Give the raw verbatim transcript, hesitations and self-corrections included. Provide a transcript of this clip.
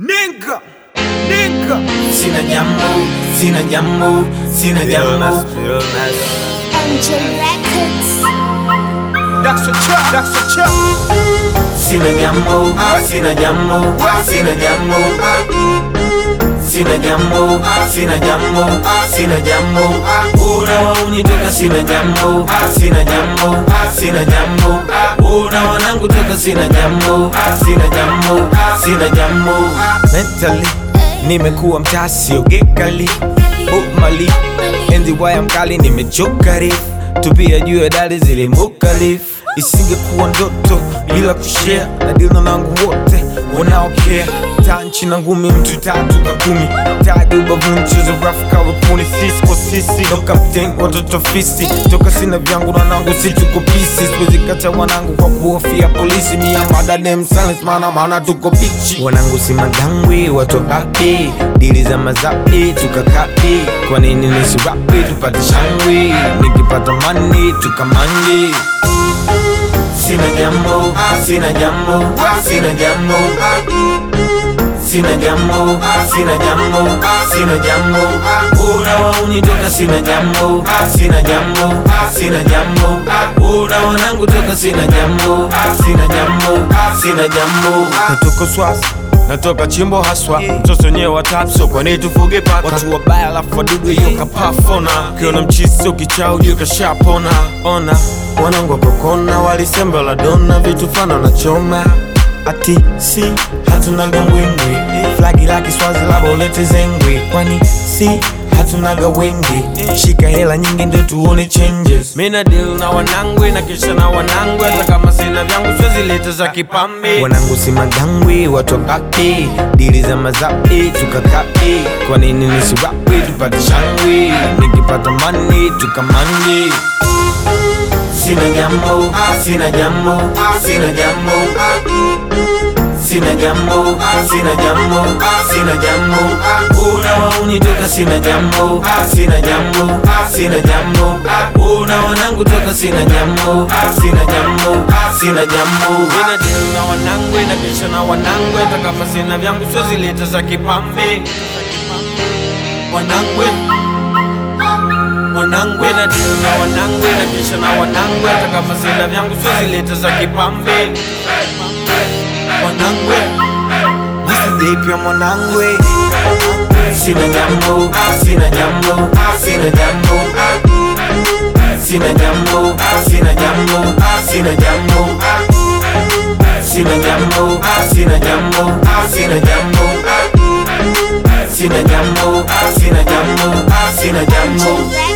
Nigga, nigga. Sina jambo, sina jambo, sina jambo. M J Records. That's a trap, that's a trap. Sina jambo, sina jambo, sina jambo. Sina jambo, sina jambo, sina jambo. Unawaunitoka sina jambo, sina jambo, sina jambo. Una wanangu toka sina jambo, sina jambo, sina jambo. Mentally, nimekuwa mtasi ogekali Mali, enzi waya mkali nimechoka rif tupia juu ya dali zile mukalif. Isingekuwa ndoto bila kushare na deal na nangu wote wanaokea. Tanchi na ngumi mtu tatu kakumi tagi ubavuni mchezo rough karapuni. Sisi kwa sisi no captain watoto fisi toka sina vyangu na nangu si tuko pisi. Siwezi kacha wanangu kwa kuhofia polisi. Mi am mother name silence mana mana tuko pichi. Wanangu si madangwi watobapi dili za mazapi tukakapi. Kwa nini nisi rapi tupate shangwi nikipata money tukamangi. Sina jambo, sina jambo, sina jambo. Sina jambo, sina jambo, sina jambo. Unawaunitoka sina jambo, sina jambo, sina jambo. Una wanangu toka sina jambo, sina jambo, sina jambo. Natoka swasi, natoka chimbo haswa. Mtoto nye watatu so kwa nitufuge paka. Watu wabaya lafu wadudu yoka pafona. Kiona mchisi ukichao yuka shapona. Ona, wanangu wakokona walisemba la dona. Vitu fana na choma ati si hatunaga mwingwi. Flagi laki swazi labo lete zengwi. Kwani si hatunaga wengi. Shika hela nyingi ndo tuone changes. Mina deal na wanangwe na kisha na wanangwe. Hata kama sina vyangu swezi leta za kipambi. Wanangu si madangwi watokaki dili za mazapi tukakapi. Kwa nini nisi rapi tupate shangwi nikipata money tukamangi. Sina jambo, sina jambo, sina jambo. Sina jambo, sina jambo, sina jambo. Unawaunitoka sina jambo, sina jambo, sina jambo. Una wanangu toka sina jambo, sina jambo, sina jambo. Mina deal na wanangwe na kisha na wanangwe. Hata kama sina vyangu swezi leta za kipambi. Wanangwe Wanangwe na deal na wanangwe na kisha na wanangwe. Hata kama sina vyangu swezi leta za kipambi. Wanangwe Nisi deep ya mwanangwe. Sina jambo, sina jambo, sina jambo. Sina jambo, sina jambo, sina jambo. Sina jambo, sina jambo, sina jambo. Sina jambo, sina jambo, sina jambo.